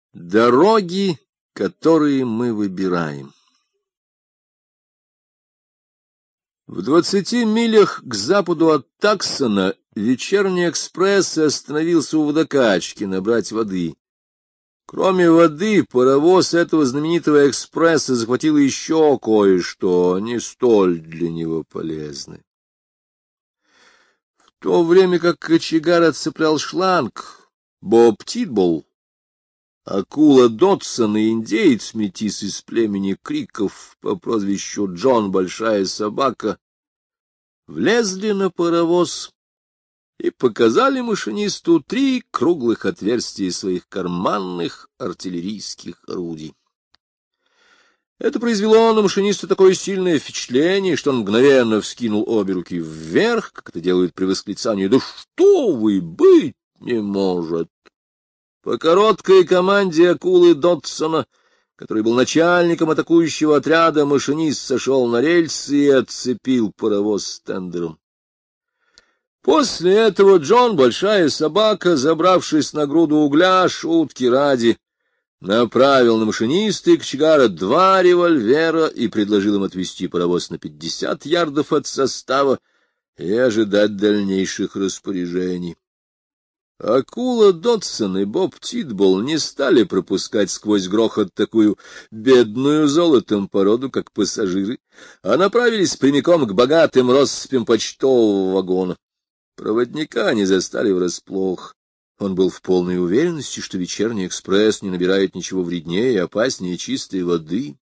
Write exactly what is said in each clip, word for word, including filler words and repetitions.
Дороги, которые мы выбираем. В двадцати милях к западу от Таксона вечерний экспресс остановился у водокачки набрать воды. Кроме воды, паровоз этого знаменитого экспресса захватил еще кое-что, не столь для него полезное. В то время как кочегар отцеплял шланг, Боб Титболл, акула Додсон и индеец-метис из племени Криков по прозвищу Джон Большая Собака влезли на паровоз и показали машинисту три круглых отверстия своих карманных артиллерийских орудий. Это произвело на машиниста такое сильное впечатление, что он мгновенно вскинул обе руки вверх, как это делают при восклицании: «Да что вы, быть не может!» По короткой команде акулы Додсона, который был начальником атакующего отряда, машинист сошел на рельсы и отцепил паровоз с тендером. После этого Джон Большая Собака, забравшись на груду угля, шутки ради, направил на машиниста и кочегара два револьвера и предложил им отвести паровоз на пятьдесят ярдов от состава и ожидать дальнейших распоряжений. Акула Додсон и Боб Титболл не стали пропускать сквозь грохот такую бедную золотом породу, как пассажиры, а направились прямиком к богатым россыпям почтового вагона. Проводника они застали врасплох. Он был в полной уверенности, что вечерний экспресс не набирает ничего вреднее и опаснее чистой воды.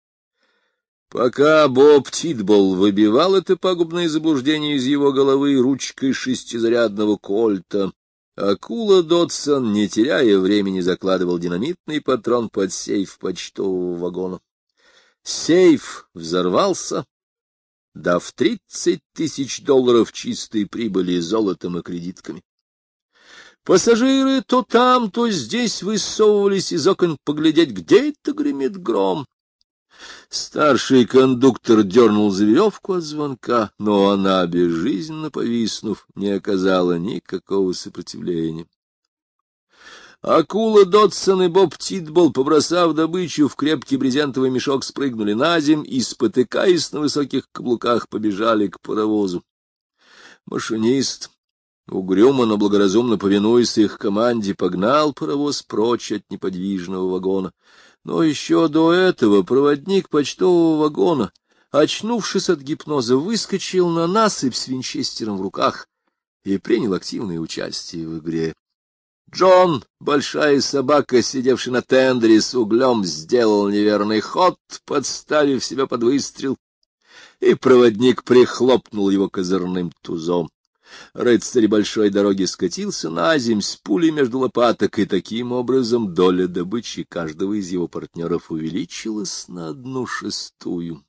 Пока Боб Титболл выбивал это пагубное заблуждение из его головы ручкой шестизарядного кольта, акула Додсон, не теряя времени, закладывал динамитный патрон под сейф почтового вагона. Сейф взорвался, дав тридцать тысяч долларов чистой прибыли золотом и кредитками. Пассажиры то там, то здесь высовывались из окон поглядеть, где это гремит гром. Старший кондуктор дернул за веревку от звонка, но она, безжизненно повиснув, не оказала никакого сопротивления. Акула Додсон и Боб Титболл, побросав добычу в крепкий брезентовый мешок, спрыгнули на земь и, спотыкаясь на высоких каблуках, побежали к паровозу. Машинист, угрюмо, но благоразумно повинуясь их команде, погнал паровоз прочь от неподвижного вагона. Но еще до этого проводник почтового вагона, очнувшись от гипноза, выскочил на насыпь с винчестером в руках и принял активное участие в игре. Джон Большая Собака, сидевший на тендере с углем, сделал неверный ход, подставив себя под выстрел, и проводник прихлопнул его козырным тузом. Рыцарь большой дороги скатился на земь с пулей между лопаток, и таким образом доля добычи каждого из его партнеров увеличилась на одну шестую.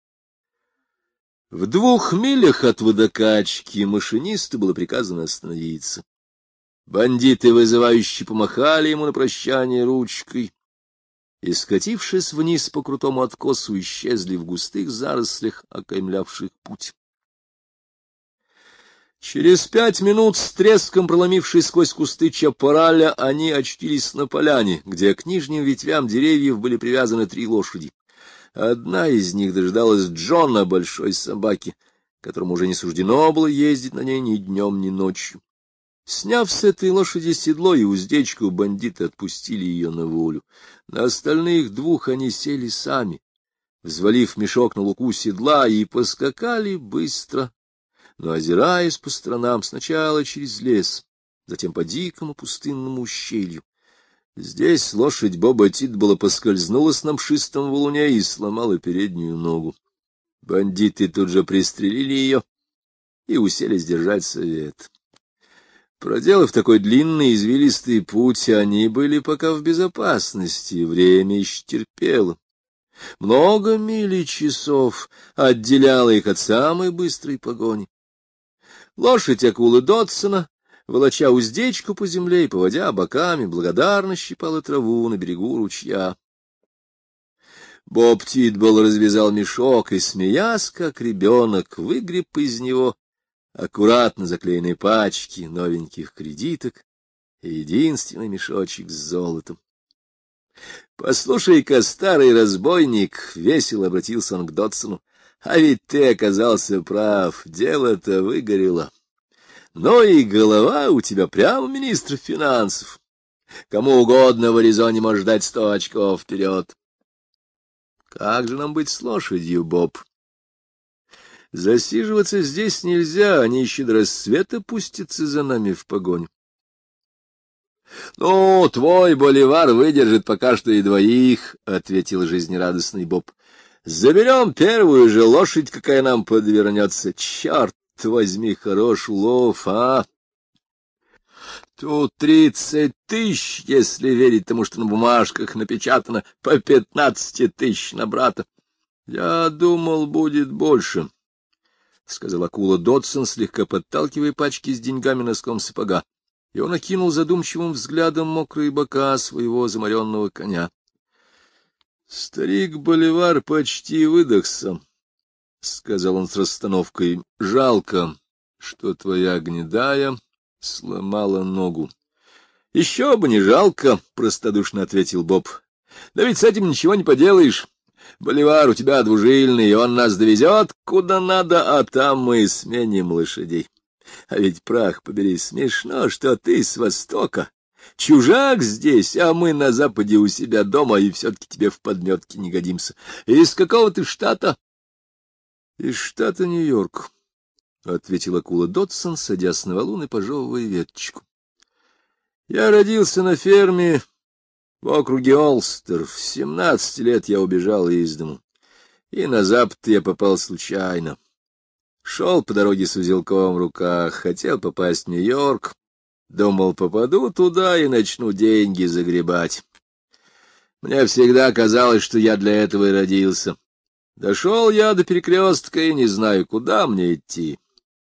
В двух милях от водокачки машинисту было приказано остановиться. Бандиты вызывающе помахали ему на прощание ручкой и, скатившись вниз по крутому откосу, исчезли в густых зарослях, окаймлявших путь. Через пять минут, с треском проломившись сквозь кусты чапараля, они очутились на поляне, где к нижним ветвям деревьев были привязаны три лошади. Одна из них дожидалась Джона Большой Собаки, которому уже не суждено было ездить на ней ни днем, ни ночью. Сняв с этой лошади седло и уздечку, бандиты отпустили ее на волю. На остальных двух они сели сами, взвалив мешок на луку седла, и поскакали быстро, но озираясь по сторонам, сначала через лес, затем по дикому пустынному ущелью. Здесь лошадь Боба Титболла поскользнулась на мшистом валуне и сломала переднюю ногу. Бандиты тут же пристрелили ее и уселись держать совет. Проделав такой длинный извилистый путь, они были пока в безопасности, время еще терпело. Много миль и часов отделяло их от самой быстрой погони. Лошадь акулы Додсона, волоча уздечку по земле и поводя боками, благодарно щипала траву на берегу ручья. Боб Титболл развязал мешок и, смеясь, как ребенок, выгреб из него аккуратно заклеенные пачки новеньких кредиток и единственный мешочек с золотом. — Послушай-ка, старый разбойник, — весело обратился он к Дотсону, — а ведь ты оказался прав, дело-то выгорело. Но и голова у тебя прямо министр финансов. Кому угодно в Аризоне может дать сто очков вперед. Как же нам быть с лошадью, Боб? Засиживаться здесь нельзя, они еще до рассвета пустятся за нами в погоню. — Ну, твой боливар выдержит пока что и двоих, — ответил жизнерадостный Боб. — Заберем первую же лошадь, какая нам подвернется. Черт возьми, хорош улов, а! Тут тридцать тысяч, если верить тому, что на бумажках напечатано, по пятнадцать тысяч на брата. — Я думал, будет больше, — сказал акула Дотсон, слегка подталкивая пачки с деньгами носком сапога. И он окинул задумчивым взглядом мокрые бока своего заморенного коня. Старик Боливар почти выдохся, — сказал он с расстановкой. — Жалко, что твоя гнедая сломала ногу. — Еще бы не жалко, — простодушно ответил Боб. — Да ведь с этим ничего не поделаешь. Боливар у тебя двужильный, он нас довезет куда надо, а там мы сменим лошадей. А ведь, прах побери, смешно, что ты с востока. Чужак здесь, а мы на западе у себя дома, и все-таки тебе в подметке не годимся. Из какого ты штата? — Из штата Нью-Йорк, — ответил акула Дотсон, садясь на валун и пожевывая веточку. — Я родился на ферме в округе Олстер. В семнадцать лет я убежал из дому, и на запад я попал случайно. Шел по дороге с узелком в руках, хотел попасть в Нью-Йорк, думал, попаду туда и начну деньги загребать. Мне всегда казалось, что я для этого и родился. Дошел я до перекрестка и не знаю, куда мне идти.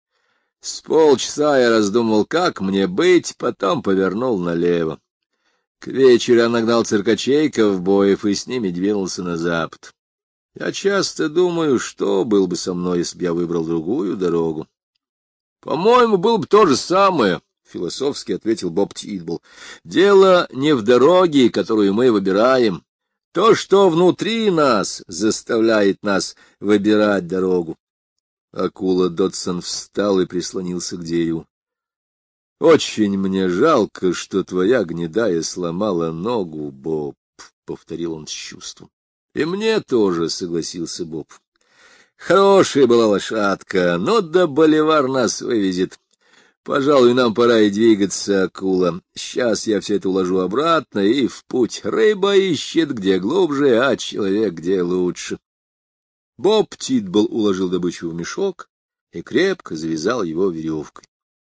С полчаса я раздумывал, как мне быть, потом повернул налево. К вечеру я нагнал циркачей, ковбоев и с ними двинулся на запад. Я часто думаю, что было бы со мной, если бы я выбрал другую дорогу. — По-моему, было бы то же самое, — философски ответил Боб Титбул. — Дело не в дороге, которую мы выбираем. То, что внутри нас, заставляет нас выбирать дорогу. Акула Дотсон встал и прислонился к дереву. — Очень мне жалко, что твоя гнедая сломала ногу, Боб, — повторил он с чувством. — И мне тоже, — согласился Боб. — Хорошая была лошадка, но да боливар нас вывезет. Пожалуй, нам пора и двигаться, акула. Сейчас я все это уложу обратно и в путь. Рыба ищет где глубже, а человек где лучше. Боб Титбул уложил добычу в мешок и крепко завязал его веревкой.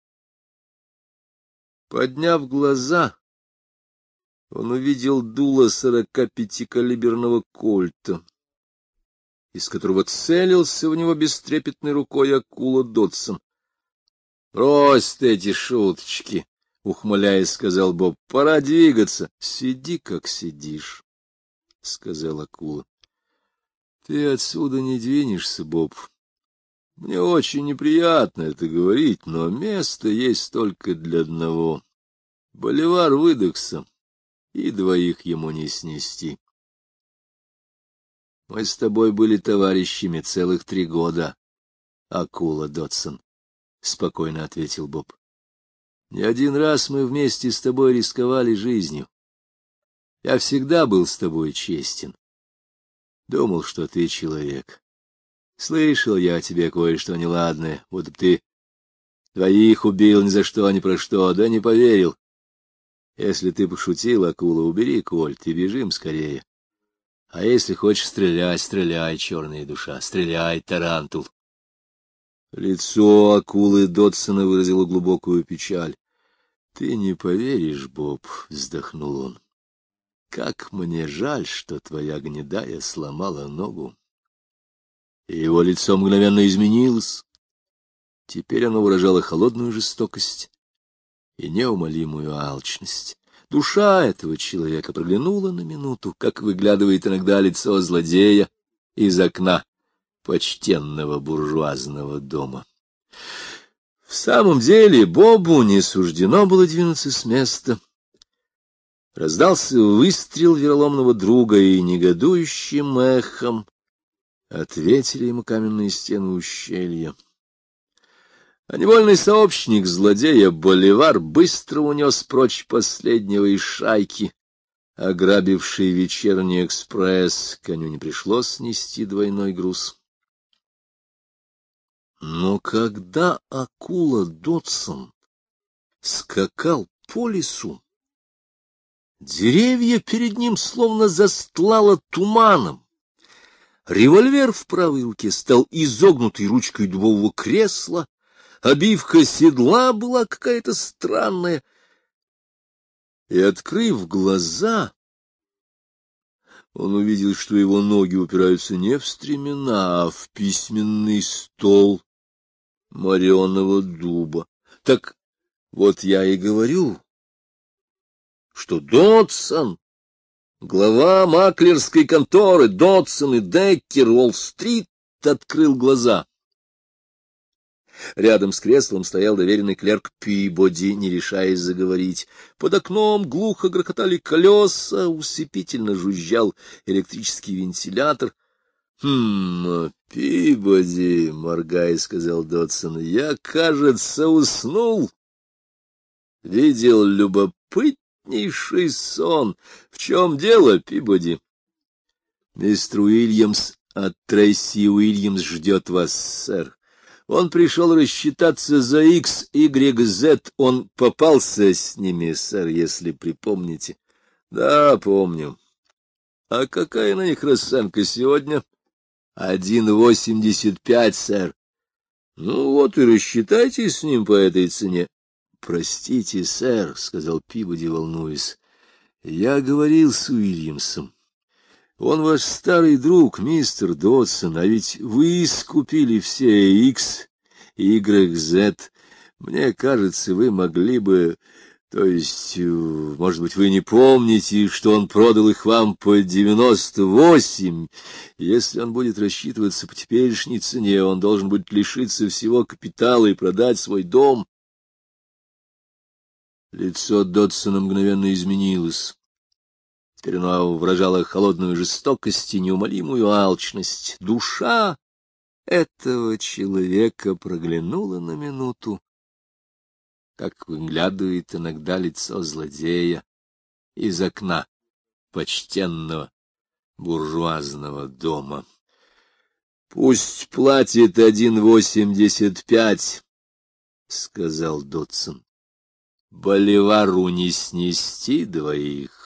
Подняв глаза, он увидел дуло сорокапятикалиберного кольта, из которого целился в него бестрепетной рукой акула Дотсон. — Брось ты эти шуточки, — ухмыляясь, сказал Боб, — пора двигаться. — Сиди, как сидишь, — сказал акула. — Ты отсюда не двинешься, Боб. Мне очень неприятно это говорить, но место есть только для одного. Боливар выдохся, и двоих ему не снести. Мы с тобой были товарищами целых три года, акула Дотсон, — спокойно ответил Боб. Не один раз мы вместе с тобой рисковали жизнью. Я всегда был с тобой честен. Думал, что ты человек. Слышал я о тебе кое-что неладное, вот бы ты двоих убил ни за что, ни про что, да не поверил. Если ты пошутил, акула, убери кольт и бежим скорее. А если хочешь стрелять, стреляй, черная душа, стреляй, тарантул. Лицо акулы Дотсона выразило глубокую печаль. — Ты не поверишь, Боб, — вздохнул он. — Как мне жаль, что твоя гнедая сломала ногу. И его лицо мгновенно изменилось. Теперь оно выражало холодную жестокость и неумолимую алчность. Душа этого человека проглянула на минуту, как выглядывает иногда лицо злодея из окна почтенного буржуазного дома. В самом деле Бобу не суждено было двинуться с места. Раздался выстрел вероломного друга, и негодующим эхом ответили ему каменные стены ущелья. А невольный сообщник злодея Боливар быстро унес прочь последнего из шайки, ограбивший вечерний экспресс. Коню не пришлось нести двойной груз. Но когда акула Дотсон скакал по лесу, деревья перед ним словно застлало туманом. Револьвер в правой руке стал изогнутой ручкой дубового кресла, обивка седла была какая-то странная. И, открыв глаза, он увидел, что его ноги упираются не в стремена, а в письменный стол мореного дуба. Так вот я и говорю, что Дотсон, глава маклерской конторы Дотсон и Деккер, Уолл-стрит, открыл глаза. Рядом с креслом стоял доверенный клерк Пибоди, не решаясь заговорить. Под окном глухо грохотали колеса, усыпительно жужжал электрический вентилятор. — Хм, Пибоди, — моргая, сказал Дотсон, — я, кажется, уснул. Видел любопытнейший сон. В чем дело, Пибоди? — Мистер Уильямс от Трейси Уильямс ждет вас, сэр. Он пришел рассчитаться за X, Y, Z. Он попался с ними, сэр, если припомните. — Да, помню. — А какая на них расценка сегодня? — Один восемьдесят пять, сэр. — Ну вот и рассчитайтесь с ним по этой цене. — Простите, сэр, — сказал Пибоди, волнуясь. — Я говорил с Уильямсом. Он ваш старый друг, мистер Дотсон, а ведь вы искупили все X, Y, Z. Мне кажется, вы могли бы... То есть, может быть, вы не помните, что он продал их вам по девяносто восемь. Если он будет рассчитываться по теперешней цене, он должен будет лишиться всего капитала и продать свой дом. Лицо Дотсона мгновенно изменилось. Теперь оно выражало холодную жестокость и неумолимую алчность. Душа этого человека проглянула на минуту, как выглядывает иногда лицо злодея из окна почтенного буржуазного дома. — Пусть платит один восемьдесят пять, — сказал Дотсон. — Боливару не снести двоих.